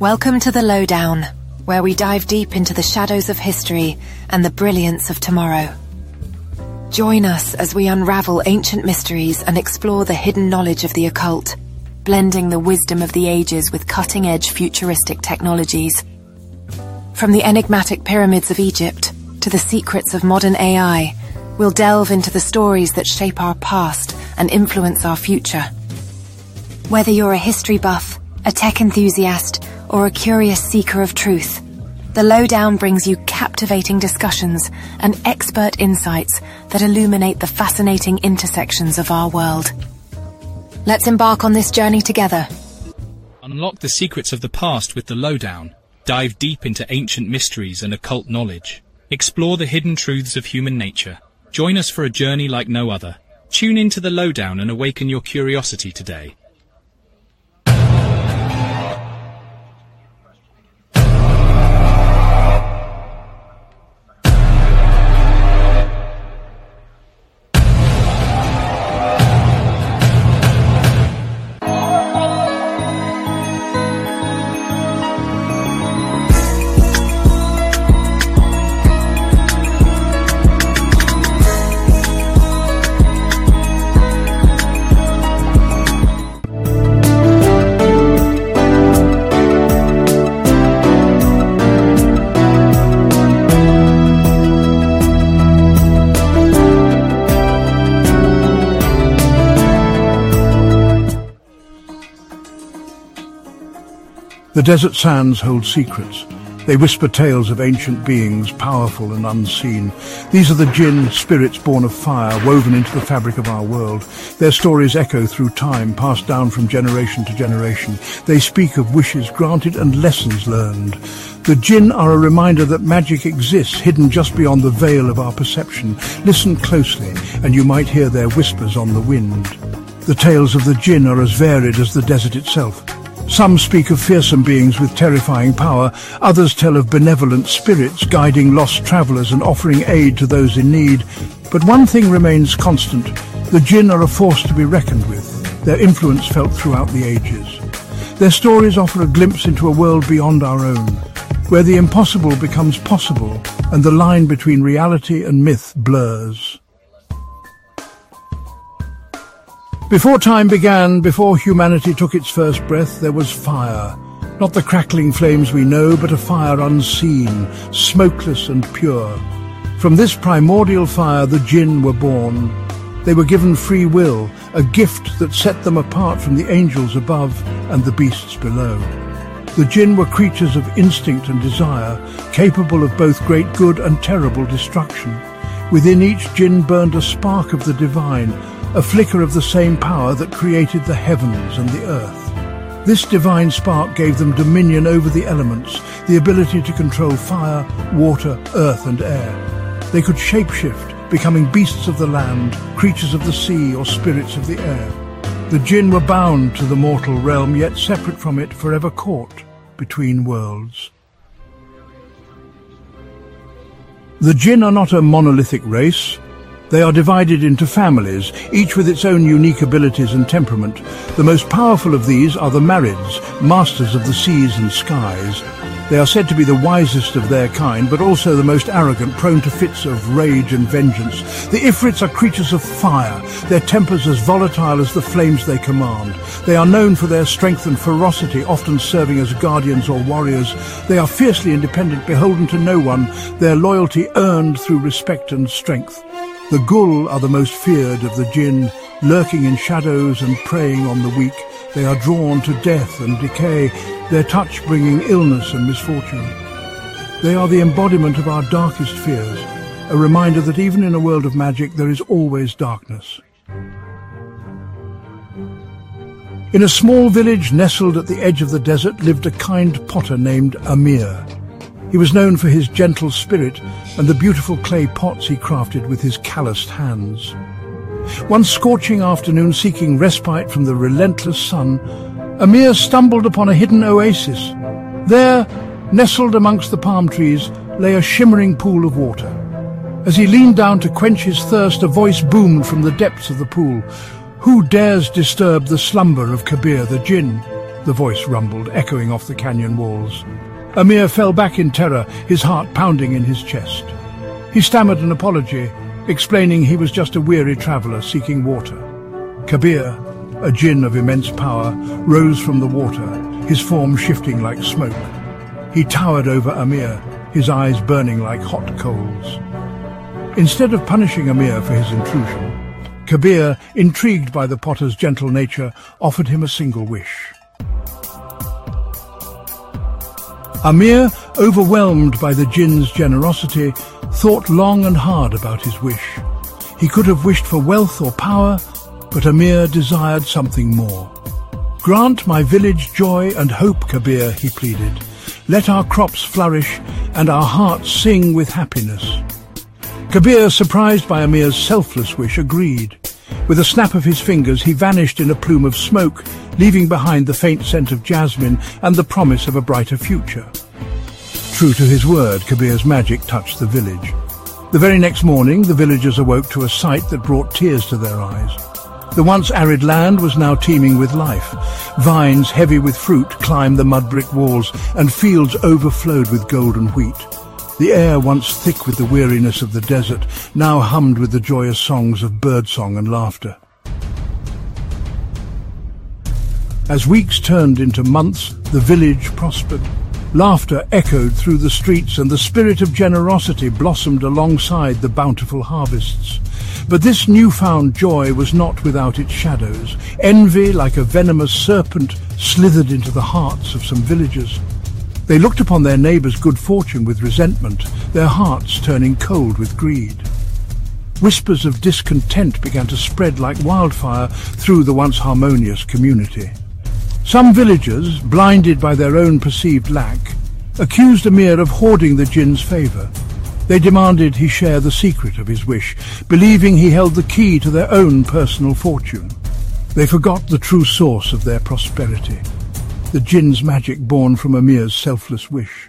Welcome to The Lowdown, where we dive deep into the shadows of history and the brilliance of tomorrow. Join us as we unravel ancient mysteries and explore the hidden knowledge of the occult, blending the wisdom of the ages with cutting-edge futuristic technologies. From the enigmatic pyramids of Egypt to the secrets of modern AI, we'll delve into the stories that shape our past and influence our future. Whether you're a history buff, a tech enthusiast, or a curious seeker of truth, The Lowdown brings you captivating discussions and expert insights that illuminate the fascinating intersections of our world. Let's embark on this journey together. Unlock the secrets of the past with The Lowdown. Dive deep into ancient mysteries and occult knowledge. Explore the hidden truths of human nature. Join us for a journey like no other. Tune into The Lowdown and awaken your curiosity today. The desert sands hold secrets. They whisper tales of ancient beings, powerful and unseen. These are the jinn, spirits born of fire, woven into the fabric of our world. Their stories echo through time, passed down from generation to generation. They speak of wishes granted and lessons learned. The jinn are a reminder that magic exists, hidden just beyond the veil of our perception. Listen closely, and you might hear their whispers on the wind. The tales of the jinn are as varied as the desert itself. Some speak of fearsome beings with terrifying power, others tell of benevolent spirits guiding lost travellers and offering aid to those in need. But one thing remains constant: the jinn are a force to be reckoned with, their influence felt throughout the ages. Their stories offer a glimpse into a world beyond our own, where the impossible becomes possible and the line between reality and myth blurs. Before time began, before humanity took its first breath, there was fire. Not the crackling flames we know, but a fire unseen, smokeless and pure. From this primordial fire the jinn were born. They were given free will, a gift that set them apart from the angels above and the beasts below. The jinn were creatures of instinct and desire, capable of both great good and terrible destruction. Within each jinn burned a spark of the divine, a flicker of the same power that created the heavens and the earth. This divine spark gave them dominion over the elements, the ability to control fire, water, earth and air. They could shapeshift, becoming beasts of the land, creatures of the sea or spirits of the air. The jinn were bound to the mortal realm, yet separate from it, forever caught between worlds. The jinn are not a monolithic race. They are divided into families, each with its own unique abilities and temperament. The most powerful of these are the Marids, masters of the seas and skies. They are said to be the wisest of their kind, but also the most arrogant, prone to fits of rage and vengeance. The Ifrits are creatures of fire, their tempers as volatile as the flames they command. They are known for their strength and ferocity, often serving as guardians or warriors. They are fiercely independent, beholden to no one, their loyalty earned through respect and strength. The Ghul are the most feared of the jinn, lurking in shadows and preying on the weak. They are drawn to death and decay, their touch bringing illness and misfortune. They are the embodiment of our darkest fears, a reminder that even in a world of magic there is always darkness. In a small village nestled at the edge of the desert lived a kind potter named Amir. He was known for his gentle spirit and the beautiful clay pots he crafted with his calloused hands. One scorching afternoon, seeking respite from the relentless sun, Amir stumbled upon a hidden oasis. There, nestled amongst the palm trees, lay a shimmering pool of water. As he leaned down to quench his thirst, a voice boomed from the depths of the pool. "Who dares disturb the slumber of Kabir the jinn?" the voice rumbled, echoing off the canyon walls. Amir fell back in terror, his heart pounding in his chest. He stammered an apology, explaining he was just a weary traveller seeking water. Kabir, a jinn of immense power, rose from the water, his form shifting like smoke. He towered over Amir, his eyes burning like hot coals. Instead of punishing Amir for his intrusion, Kabir, intrigued by the potter's gentle nature, offered him a single wish. Amir, overwhelmed by the jinn's generosity, thought long and hard about his wish. He could have wished for wealth or power, but Amir desired something more. "Grant my village joy and hope, Kabir," he pleaded. "Let our crops flourish and our hearts sing with happiness." Kabir, surprised by Amir's selfless wish, agreed. With a snap of his fingers, he vanished in a plume of smoke, leaving behind the faint scent of jasmine and the promise of a brighter future. True to his word, Kabir's magic touched the village. The very next morning, the villagers awoke to a sight that brought tears to their eyes. The once arid land was now teeming with life. Vines heavy with fruit climbed the mud-brick walls, and fields overflowed with golden wheat. The air, once thick with the weariness of the desert, now hummed with the joyous songs of birdsong and laughter. As weeks turned into months, the village prospered. Laughter echoed through the streets, and the spirit of generosity blossomed alongside the bountiful harvests. But this newfound joy was not without its shadows. Envy, like a venomous serpent, slithered into the hearts of some villagers. They looked upon their neighbours' good fortune with resentment, their hearts turning cold with greed. Whispers of discontent began to spread like wildfire through the once harmonious community. Some villagers, blinded by their own perceived lack, accused Amir of hoarding the jinn's favour. They demanded he share the secret of his wish, believing he held the key to their own personal fortune. They forgot the true source of their prosperity, the jinn's magic born from Amir's selfless wish.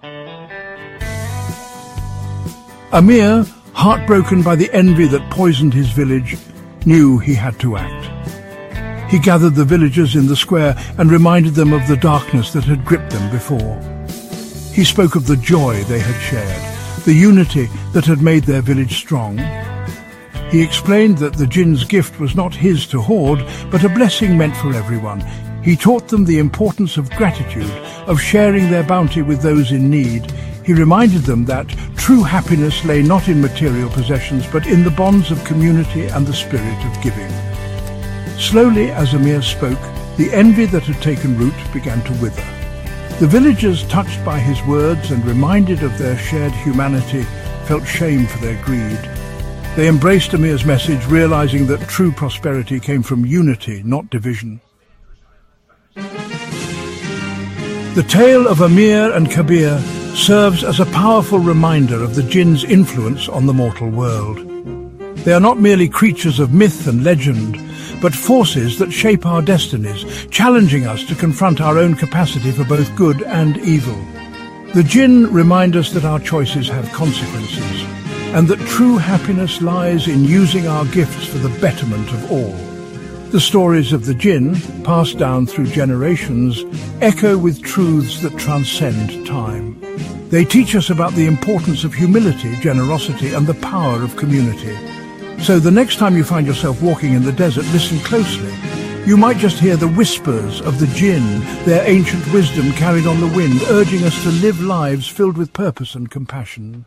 Amir, heartbroken by the envy that poisoned his village, knew he had to act. He gathered the villagers in the square and reminded them of the darkness that had gripped them before. He spoke of the joy they had shared, the unity that had made their village strong. He explained that the jinn's gift was not his to hoard, but a blessing meant for everyone. He taught them the importance of gratitude, of sharing their bounty with those in need. He reminded them that true happiness lay not in material possessions, but in the bonds of community and the spirit of giving. Slowly, as Amir spoke, the envy that had taken root began to wither. The villagers, touched by his words and reminded of their shared humanity, felt shame for their greed. They embraced Amir's message, realizing that true prosperity came from unity, not division. The tale of Amir and Kabir serves as a powerful reminder of the jinn's influence on the mortal world. They are not merely creatures of myth and legend, but forces that shape our destinies, challenging us to confront our own capacity for both good and evil. The jinn remind us that our choices have consequences, and that true happiness lies in using our gifts for the betterment of all. The stories of the jinn, passed down through generations, echo with truths that transcend time. They teach us about the importance of humility, generosity, and the power of community. So the next time you find yourself walking in the desert, listen closely. You might just hear the whispers of the jinn, their ancient wisdom carried on the wind, urging us to live lives filled with purpose and compassion.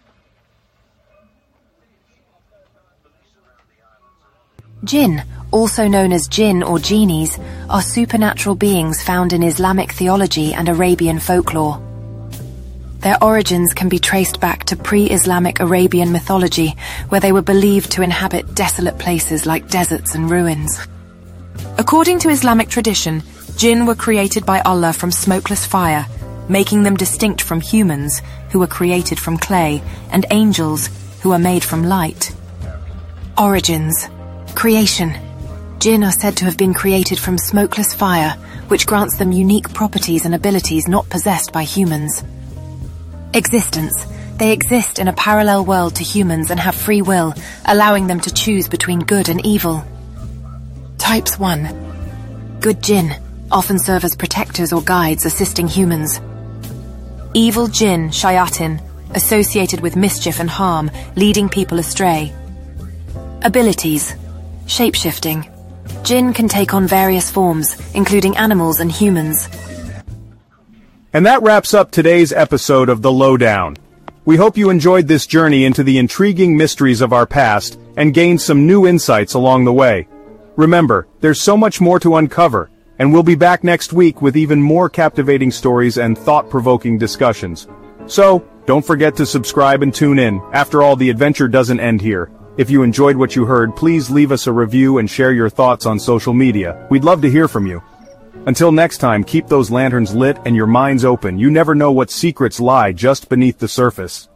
Jinn, also known as jinn or genies, are supernatural beings found in Islamic theology and Arabian folklore. Their origins can be traced back to pre-Islamic Arabian mythology, where they were believed to inhabit desolate places like deserts and ruins. According to Islamic tradition, jinn were created by Allah from smokeless fire, making them distinct from humans, who were created from clay, and angels, who are made from light. Origins. Creation. Jinn are said to have been created from smokeless fire, which grants them unique properties and abilities not possessed by humans. Existence. They exist in a parallel world to humans and have free will, allowing them to choose between good and evil. Types 1. Good jinn often serve as protectors or guides assisting humans. Evil jinn, shayatin, associated with mischief and harm, leading people astray. Abilities. Shapeshifting. Jinn can take on various forms, including animals and humans. And that wraps up today's episode of The Lowdown. We hope you enjoyed this journey into the intriguing mysteries of our past and gained some new insights along the way. Remember, there's so much more to uncover, and we'll be back next week with even more captivating stories and thought-provoking discussions. So, don't forget to subscribe and tune in. After all, the adventure doesn't end here. If you enjoyed what you heard, please leave us a review and share your thoughts on social media. We'd love to hear from you. Until next time, keep those lanterns lit and your minds open. You never know what secrets lie just beneath the surface.